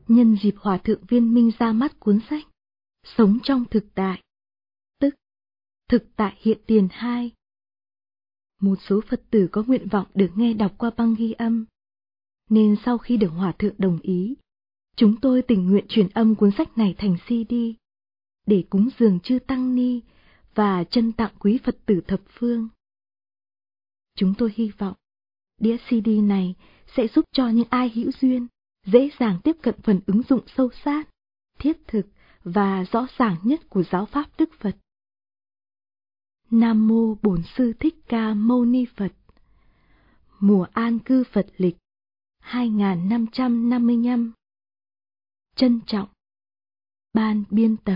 nhân dịp Hòa thượng Viên Minh ra mắt cuốn sách Sống trong thực tại, tức Thực tại hiện tiền 2. Một số Phật tử có nguyện vọng được nghe đọc qua băng ghi âm, nên sau khi được Hòa thượng đồng ý, chúng tôi tình nguyện truyền âm cuốn sách này thành CD, để cúng dường chư Tăng Ni và trân tặng quý Phật tử thập phương. Chúng tôi hy vọng đĩa CD này sẽ giúp cho những ai hữu duyên dễ dàng tiếp cận phần ứng dụng sâu sát, thiết thực và rõ ràng nhất của giáo pháp Đức Phật. Nam Mô Bổn Sư Thích Ca Mâu Ni Phật. Mùa an cư Phật lịch 2555. Trân trọng, Ban biên tập.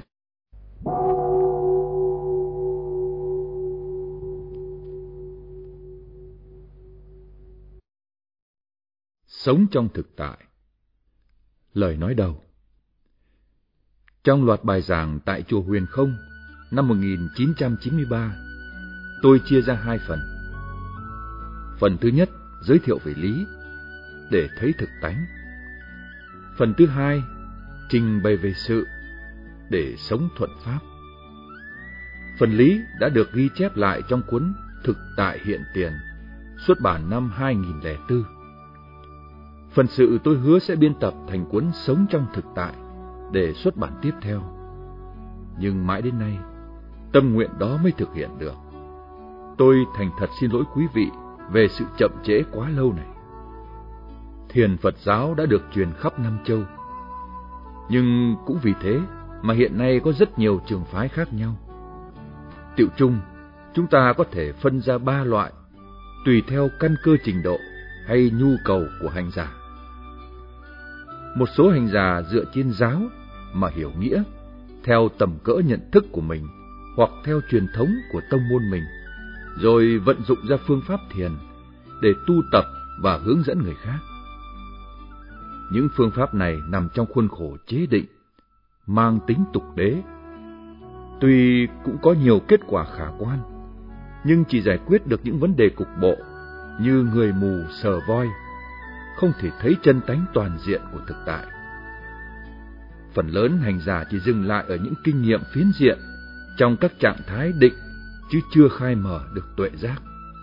Sống trong thực tại. Lời nói đầu. Trong loạt bài giảng tại chùa Huyền Không năm 1993, tôi chia ra 2 phần. Phần thứ nhất giới thiệu về lý, để thấy thực tánh. Phần thứ hai trình bày về sự, để sống thuận pháp. Phần lý đã được ghi chép lại trong cuốn Thực tại hiện tiền, xuất bản năm 2004. Phần sự tôi hứa sẽ biên tập thành cuốn Sống trong thực tại để xuất bản tiếp theo. Nhưng mãi đến nay, tâm nguyện đó mới thực hiện được. Tôi thành thật xin lỗi quý vị về sự chậm trễ quá lâu này. Thiền Phật giáo đã được truyền khắp Nam Châu. Nhưng cũng vì thế mà hiện nay có rất nhiều trường phái khác nhau. Tựu chung, chúng ta có thể phân ra 3 loại, tùy theo căn cơ trình độ hay nhu cầu của hành giả. Một số hành giả dựa trên giáo mà hiểu nghĩa, theo tầm cỡ nhận thức của mình hoặc theo truyền thống của tông môn mình, rồi vận dụng ra phương pháp thiền để tu tập và hướng dẫn người khác. Những phương pháp này nằm trong khuôn khổ chế định, mang tính tục đế. Tuy cũng có nhiều kết quả khả quan, nhưng chỉ giải quyết được những vấn đề cục bộ như người mù sờ voi, không thể thấy chân tánh toàn diện của thực tại. Phần lớn hành giả chỉ dừng lại ở những kinh nghiệm phiến diện trong các trạng thái định, chứ chưa khai mở được tuệ giác.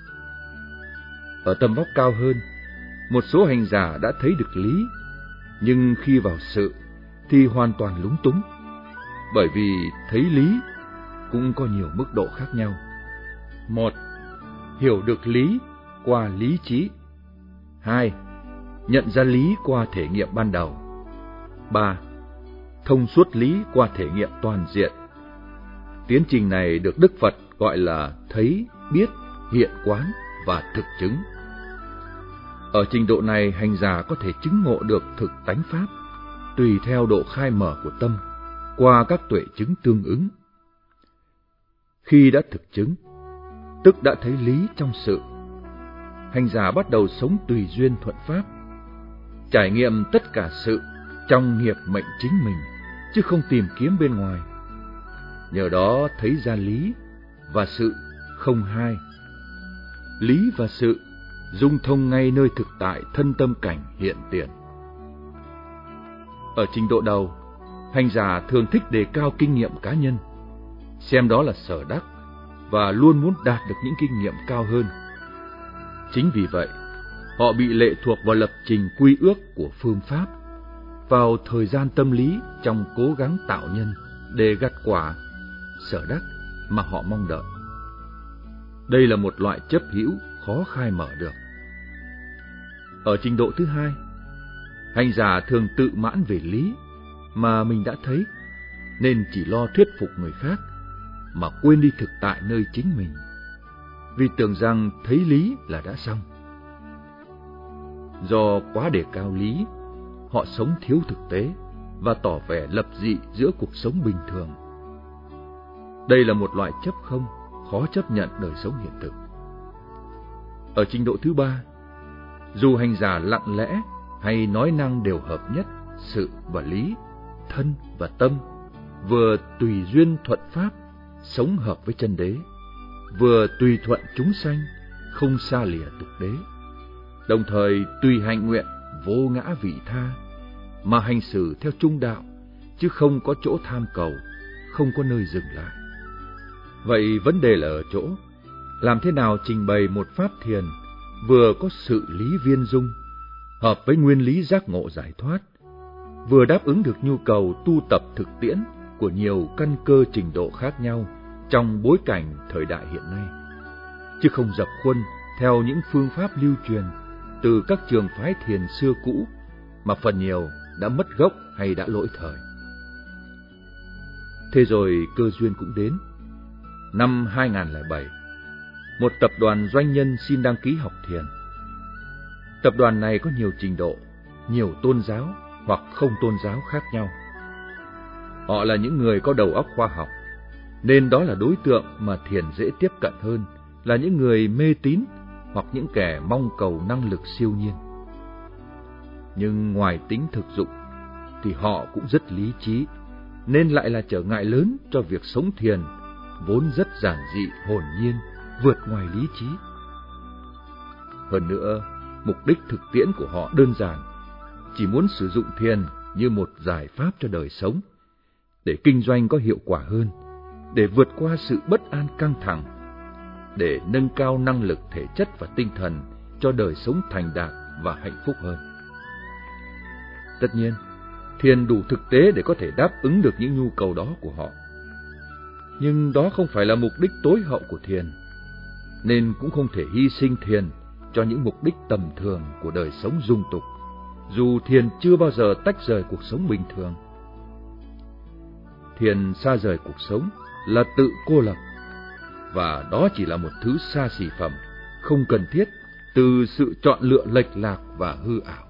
Ở tầm vóc cao hơn, một số hành giả đã thấy được lý, nhưng khi vào sự thì hoàn toàn lúng túng, bởi vì thấy lý cũng có nhiều mức độ khác nhau. 1. Hiểu được lý qua lý trí. 2. Nhận ra lý qua thể nghiệm ban đầu. 3. Thông suốt lý qua thể nghiệm toàn diện. Tiến trình này được Đức Phật gọi là thấy, biết, hiện quán và thực chứng. Ở trình độ này, hành giả có thể chứng ngộ được thực tánh pháp, tùy theo độ khai mở của tâm, qua các tuệ chứng tương ứng. Khi đã thực chứng, tức đã thấy lý trong sự, hành giả bắt đầu sống tùy duyên thuận pháp, trải nghiệm tất cả sự trong nghiệp mệnh chính mình, chứ không tìm kiếm bên ngoài. Nhờ đó thấy ra lý và sự không hai. Lý và sự dung thông ngay nơi thực tại thân tâm cảnh hiện tiền. Ở trình độ đầu, hành giả thường thích đề cao kinh nghiệm cá nhân, xem đó là sở đắc và luôn muốn đạt được những kinh nghiệm cao hơn. Chính vì vậy, họ bị lệ thuộc vào lập trình quy ước của phương pháp, vào thời gian tâm lý trong cố gắng tạo nhân để gặt quả sở đắc mà họ mong đợi. Đây là một loại chấp hữu khó khai mở được. Ở trình độ thứ hai, hành giả thường tự mãn về lý mà mình đã thấy, nên chỉ lo thuyết phục người khác mà quên đi thực tại nơi chính mình, vì tưởng rằng thấy lý là đã xong. Do quá đề cao lý, họ sống thiếu thực tế và tỏ vẻ lập dị giữa cuộc sống bình thường. Đây là một loại chấp không, khó chấp nhận đời sống hiện thực. Ở trình độ thứ ba, dù hành giả lặng lẽ hay nói năng đều hợp nhất sự và lý, thân và tâm, vừa tùy duyên thuận pháp, sống hợp với chân đế, vừa tùy thuận chúng sanh, không xa lìa tục đế, đồng thời tùy hạnh nguyện vô ngã vị tha, mà hành xử theo trung đạo, chứ không có chỗ tham cầu, không có nơi dừng lại. Vậy vấn đề là ở chỗ, làm thế nào trình bày một pháp thiền vừa có sự lý viên dung, hợp với nguyên lý giác ngộ giải thoát, vừa đáp ứng được nhu cầu tu tập thực tiễn của nhiều căn cơ trình độ khác nhau trong bối cảnh thời đại hiện nay, chứ không dập khuôn theo những phương pháp lưu truyền từ các trường phái thiền xưa cũ mà phần nhiều đã mất gốc hay đã lỗi thời. Thế rồi cơ duyên cũng đến. Năm 2007, một tập đoàn doanh nhân xin đăng ký học thiền. Tập đoàn này có nhiều trình độ, nhiều tôn giáo hoặc không tôn giáo khác nhau. Họ là những người có đầu óc khoa học, nên đó là đối tượng mà thiền dễ tiếp cận hơn là những người mê tín hoặc những kẻ mong cầu năng lực siêu nhiên. Nhưng ngoài tính thực dụng thì họ cũng rất lý trí, nên lại là trở ngại lớn cho việc sống thiền vốn rất giản dị, hồn nhiên, vượt ngoài lý trí. Hơn nữa, mục đích thực tiễn của họ đơn giản, chỉ muốn sử dụng thiền như một giải pháp cho đời sống, để kinh doanh có hiệu quả hơn, để vượt qua sự bất an căng thẳng, để nâng cao năng lực thể chất và tinh thần cho đời sống thành đạt và hạnh phúc hơn. Tất nhiên, thiền đủ thực tế để có thể đáp ứng được những nhu cầu đó của họ. Nhưng đó không phải là mục đích tối hậu của thiền, nên cũng không thể hy sinh thiền cho những mục đích tầm thường của đời sống dung tục, dù thiền chưa bao giờ tách rời cuộc sống bình thường. Thiền xa rời cuộc sống là tự cô lập, và đó chỉ là một thứ xa xỉ phẩm, không cần thiết từ sự chọn lựa lệch lạc và hư ảo.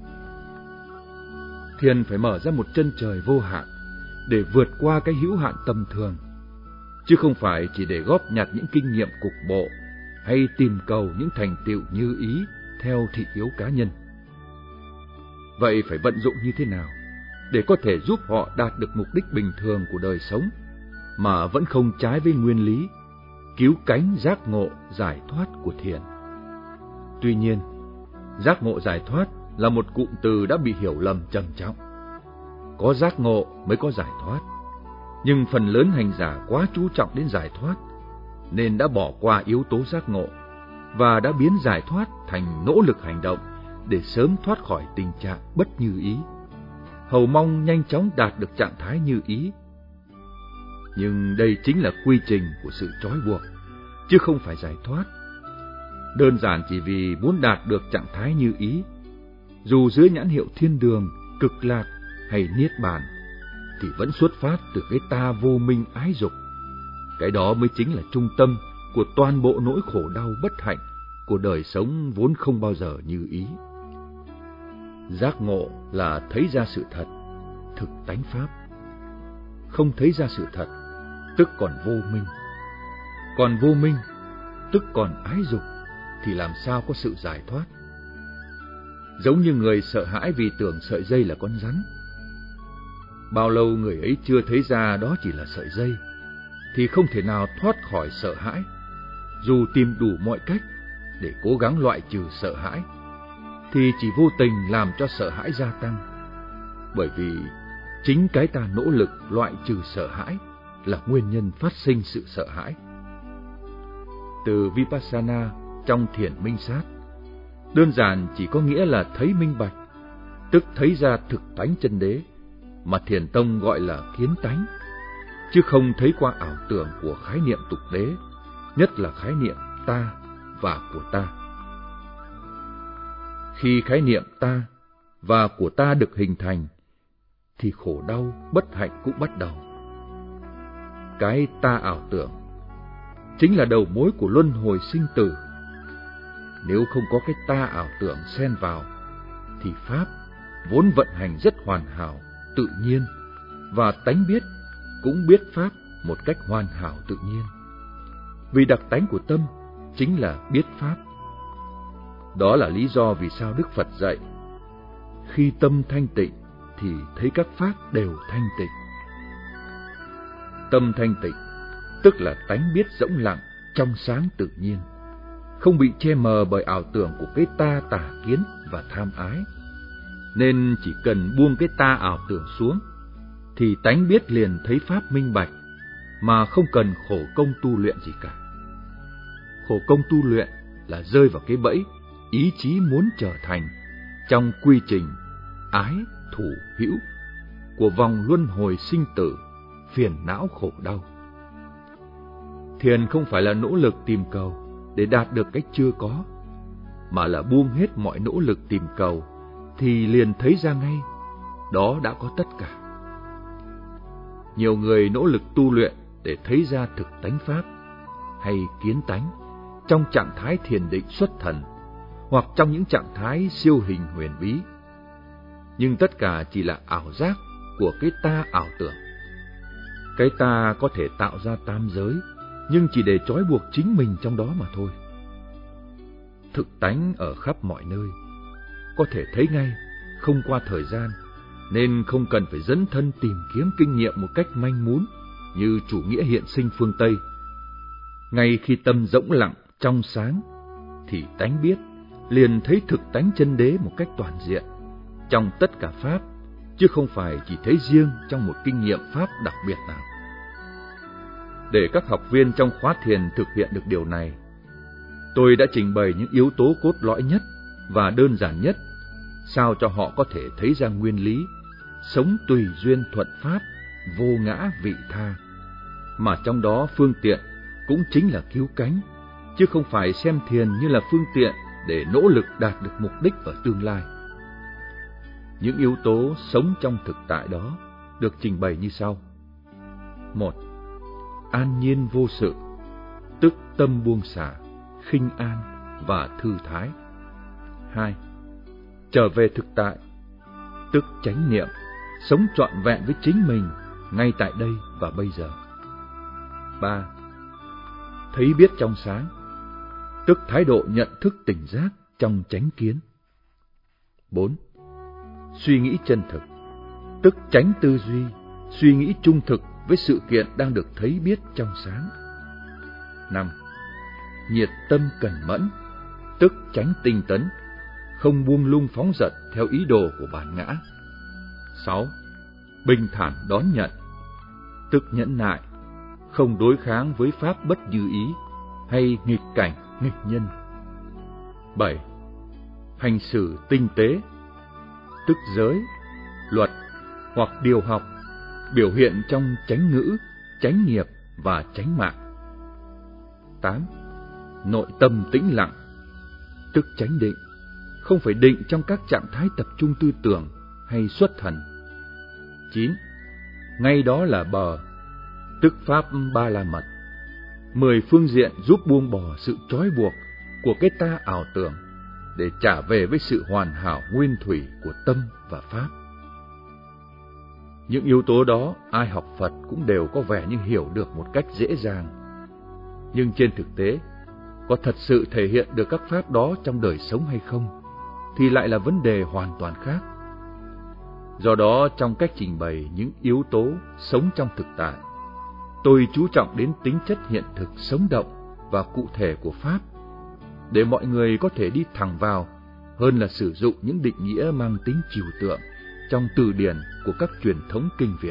Thiền phải mở ra một chân trời vô hạn để vượt qua cái hữu hạn tầm thường, chứ không phải chỉ để góp nhặt những kinh nghiệm cục bộ hay tìm cầu những thành tựu như ý theo thị hiếu cá nhân. Vậy phải vận dụng như thế nào để có thể giúp họ đạt được mục đích bình thường của đời sống mà vẫn không trái với nguyên lý cứu cánh giác ngộ giải thoát của thiền? Tuy nhiên, giác ngộ giải thoát là một cụm từ đã bị hiểu lầm trầm trọng. Có giác ngộ mới có giải thoát, nhưng phần lớn hành giả quá chú trọng đến giải thoát, nên đã bỏ qua yếu tố giác ngộ và đã biến giải thoát thành nỗ lực hành động để sớm thoát khỏi tình trạng bất như ý, hầu mong nhanh chóng đạt được trạng thái như ý. Nhưng đây chính là quy trình của sự trói buộc, chứ không phải giải thoát. Đơn giản chỉ vì muốn đạt được trạng thái như ý, dù dưới nhãn hiệu thiên đường, cực lạc hay niết bàn, thì vẫn xuất phát từ cái ta vô minh ái dục. Cái đó mới chính là trung tâm của toàn bộ nỗi khổ đau bất hạnh của đời sống vốn không bao giờ như ý. Giác ngộ là thấy ra sự thật, thực tánh pháp. Không thấy ra sự thật, tức còn vô minh. Còn vô minh, tức còn ái dục, thì làm sao có sự giải thoát? Giống như người sợ hãi vì tưởng sợi dây là con rắn. Bao lâu người ấy chưa thấy ra đó chỉ là sợi dây, thì không thể nào thoát khỏi sợ hãi, dù tìm đủ mọi cách để cố gắng loại trừ sợ hãi, thì chỉ vô tình làm cho sợ hãi gia tăng. Bởi vì chính cái ta nỗ lực loại trừ sợ hãi là nguyên nhân phát sinh sự sợ hãi. Từ Vipassana trong thiền minh sát, đơn giản chỉ có nghĩa là thấy minh bạch, tức thấy ra thực tánh chân đế, mà thiền tông gọi là kiến tánh, chứ không thấy qua ảo tưởng của khái niệm tục đế, nhất là khái niệm ta và của ta. Khi khái niệm ta và của ta được hình thành, thì khổ đau, bất hạnh cũng bắt đầu. Cái ta ảo tưởng chính là đầu mối của luân hồi sinh tử. Nếu không có cái ta ảo tưởng xen vào, thì Pháp vốn vận hành rất hoàn hảo, tự nhiên, và tánh biết cũng biết Pháp một cách hoàn hảo tự nhiên. Vì đặc tánh của tâm chính là biết Pháp. Đó là lý do vì sao Đức Phật dạy, khi tâm thanh tịnh thì thấy các Pháp đều thanh tịnh. Tâm thanh tịnh tức là tánh biết rỗng lặng, trong sáng tự nhiên, không bị che mờ bởi ảo tưởng của cái ta tà kiến và tham ái. nên chỉ cần buông cái ta ảo tưởng xuống, thì tánh biết liền thấy pháp minh bạch, mà không cần khổ công tu luyện gì cả. Khổ công tu luyện là rơi vào cái bẫy ý chí muốn trở thành trong quy trình ái thủ hữu của vòng luân hồi sinh tử, phiền não khổ đau. Thiền không phải là nỗ lực tìm cầu để đạt được cái chưa có, mà là buông hết mọi nỗ lực tìm cầu thì liền thấy ra ngay đó đã có tất cả. Nhiều người nỗ lực tu luyện để thấy ra thực tánh pháp hay kiến tánh trong trạng thái thiền định xuất thần, hoặc trong những trạng thái siêu hình huyền bí, nhưng tất cả chỉ là ảo giác của cái ta ảo tưởng. Cái ta có thể tạo ra tam giới, nhưng chỉ để trói buộc chính mình trong đó mà thôi. Thực tánh ở khắp mọi nơi, có thể thấy ngay, không qua thời gian, nên không cần phải dấn thân tìm kiếm kinh nghiệm một cách manh mún như chủ nghĩa hiện sinh phương Tây. Ngay khi tâm rỗng lặng, trong sáng, thì tánh biết liền thấy thực tánh chân đế một cách toàn diện trong tất cả pháp, chứ không phải chỉ thấy riêng trong một kinh nghiệm pháp đặc biệt nào. Để các học viên trong khóa thiền thực hiện được điều này, tôi đã trình bày những yếu tố cốt lõi nhất và đơn giản nhất, sao cho họ có thể thấy ra nguyên lý sống tùy duyên thuận pháp, vô ngã vị tha, mà trong đó phương tiện cũng chính là cứu cánh, chứ không phải xem thiền như là phương tiện để nỗ lực đạt được mục đích ở tương lai. Những yếu tố sống trong thực tại đó được trình bày như sau. 1. An nhiên vô sự, tức tâm buông xả, khinh an và thư thái. 2. Trở về thực tại, tức chánh niệm, sống trọn vẹn với chính mình ngay tại đây và bây giờ. 3. Thấy biết trong sáng, tức thái độ nhận thức tỉnh giác trong chánh kiến. 4. Suy nghĩ chân thực, tức chánh tư duy, suy nghĩ trung thực với sự kiện đang được thấy biết trong sáng. 5. Nhiệt tâm cẩn mẫn, tức chánh tinh tấn, không buông lung phóng dật theo ý đồ của bản ngã. 6. Bình thản đón nhận, tức nhẫn nại, không đối kháng với pháp bất như ý hay nghịch cảnh, nghịch nhân. 7. Hành xử tinh tế, tức giới, luật hoặc điều học biểu hiện trong chánh ngữ, chánh nghiệp và chánh mạng. 8. Nội tâm tĩnh lặng, tức chánh định, không phải định trong các trạng thái tập trung tư tưởng hay xuất thần. 9. Ngay đó là bờ, tức pháp ba la mật, 10 phương diện giúp buông bỏ sự trói buộc của cái ta ảo tưởng để trả về với sự hoàn hảo nguyên thủy của tâm và pháp. Những yếu tố đó ai học Phật cũng đều có vẻ như hiểu được một cách dễ dàng, nhưng trên thực tế có thật sự thể hiện được các pháp đó trong đời sống hay không thì lại là vấn đề hoàn toàn khác. Do đó, trong cách trình bày những yếu tố sống trong thực tại, tôi chú trọng đến tính chất hiện thực sống động và cụ thể của pháp, để mọi người có thể đi thẳng vào, hơn là sử dụng những định nghĩa mang tính trừu tượng trong từ điển của các truyền thống kinh Việt.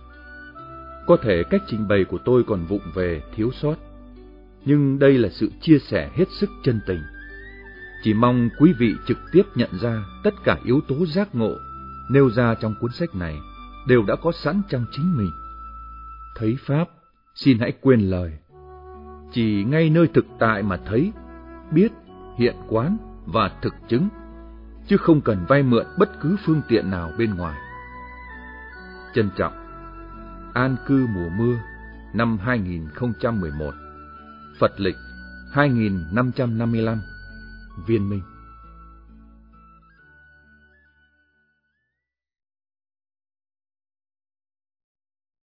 Có thể cách trình bày của tôi còn vụng về, thiếu sót, nhưng đây là sự chia sẻ hết sức chân tình. Chỉ mong quý vị trực tiếp nhận ra tất cả yếu tố giác ngộ nêu ra trong cuốn sách này đều đã có sẵn trong chính mình. Thấy pháp, xin hãy quên lời. Chỉ ngay nơi thực tại mà thấy, biết, hiện quán và thực chứng, chứ không cần vay mượn bất cứ phương tiện nào bên ngoài. Trân trọng. An cư mùa mưa, năm 2011, Phật lịch 2555, Viên Minh.